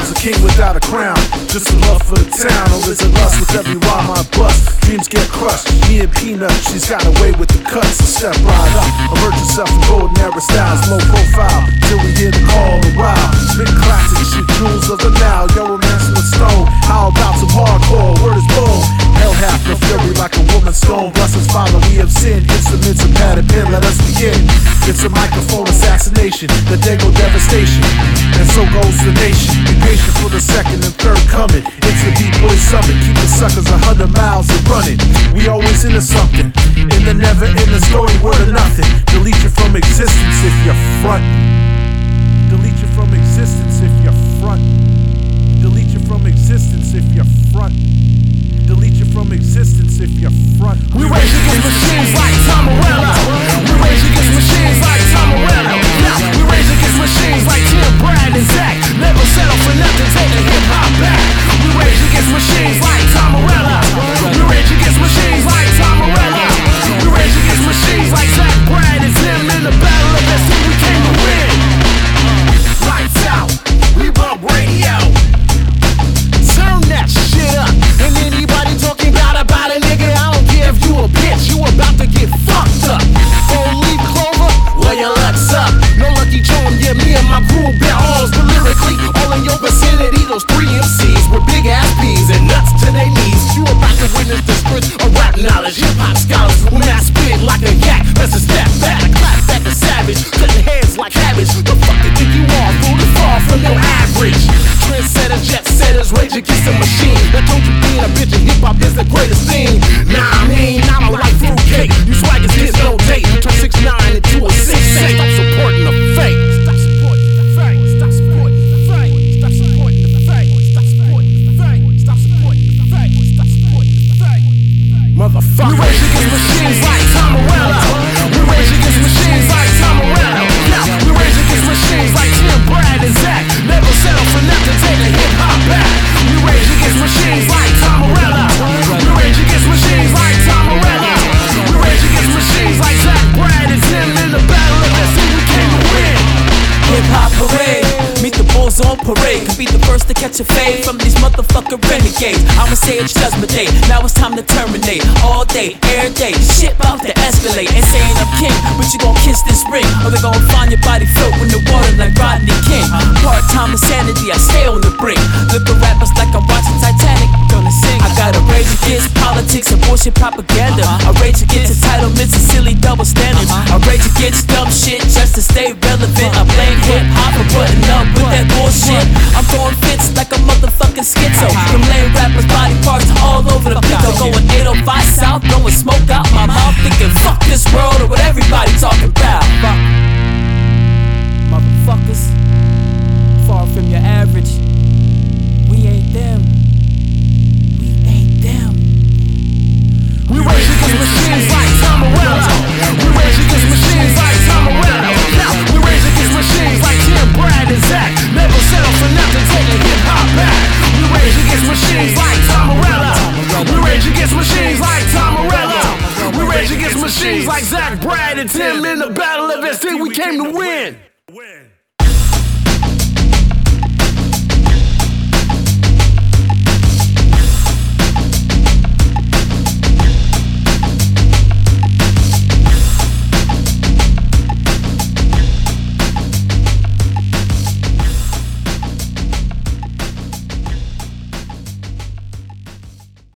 was a king without a crown. Just a love for the town, or is it lust with every rhyme I bust? Dreams get crushed, me and Peanut, she's got away with the cuts. So step right up, immerse yourself in golden era styles, low profile, till we hear the call a while. Spit classic shit, jewels of the now, yo romancing the stone. How about some hardcore, word is bone? Hell hath no fury like a woman's stone. Blessings follow, we have sinned, instruments and padded pen, let us begin. It's a microphone assassination, the Dago devastation, and so goes the nation. Be patient for the second and third coming. It's the D-Boy summit, keep the suckers 100 miles and running. We always into something, in the never ending story, word of nothing. Delete you from existence if you're front. Delete you from existence if you're front. Delete you from existence if you're front. Delete you from existence if you're front. We rage against machines like Tom Morello. We rage against machines like Tom Morello. We rage against machines like Tim, Brad, and Zach. Never settle for nothing, take the hip hop back. We rage against machines like Tom Morello. We rage against machines like Tom Morello. We rage against machines like Zach, Brad, and Tim. In the battle of that we came to win. Lights out, we bump radio. Turn that shit up. And anybody talking about a nigga, I don't care if you a bitch, you about to get fucked up. Four-leaf clover, well your luck's up. No Lucky Charm, yeah, me and my crew bet alls. But lyrically, all in your vicinity, those 3 MCs with big ass P's and nuts to their knees. You about to witness the sprint of rap knowledge. Hip-hop scholars will not spit like a yak. That's a step back, a clap back a savage. Cutting heads like cabbage. The fuck you think you are, fool? Too far from your average. Trendsetters, jet setters, rage against the machine. That told you being a bitch and hip-hop is the greatest thing. Nah, I mean, I don't like fruitcake. You swaggers get no date. Turn 6'9" into a 6'8". Stop supporting the fake. Stop supporting the fake. Stop supporting the fake. Stop supporting the fake. Stop supporting the fake. Stop supporting the fake. Stop supporting the fake. Motherfucker. We rage against machines like Tom Morello. We rage against machines like Tom Morello. We rage against machines like Tim, Brad, and Zach. Never settle for nothing, take the hip hop back. We rage against machines like Tom Morello. We rage against machines like Tom Morello. We rage against machines like Zach, Brad, and Tim. In the battle of that we came to win. Hip hop parade, meet the bulls on parade. Could be the first to catch a fade from these motherfucking renegades. I'ma say it's judgment day, now it's time to terminate. All day, every day, shit bout to escalate. Ain't saying I'm king, but you gon' kiss this ring, or they gon' find your body floating in the water like Rodney King. Part-time insanity, I stay on the brink. Look at rappers like I'm watching Titanic, gonna sing. I got a rage against politics and bullshit propaganda. I rage against entitlements and silly double standards. I rage against dumb shit just to stay relevant. I blame hip-hop for putting up with that bullshit. I'm throwing fits like a motherfucking schizo. Them lame rappers, body parts all over the place. Going 805 south, blowing smoke out my mouth, thinking fuck this world or what everybody talking about. Fuck. Motherfuckers, far from your average. We ain't them. We ain't them. We rage against machines like Tom Morello. We rage against machines like Tom Morello. We rage against machines like Tim, Brad, and Zach. Never settle for nothing, take the hip hop back. We rage against machines like Tom Morello. We rage against machines like Tom Morello. We rage against machines like Zach, Brad, and Tim. In the battle of SC, we came to win.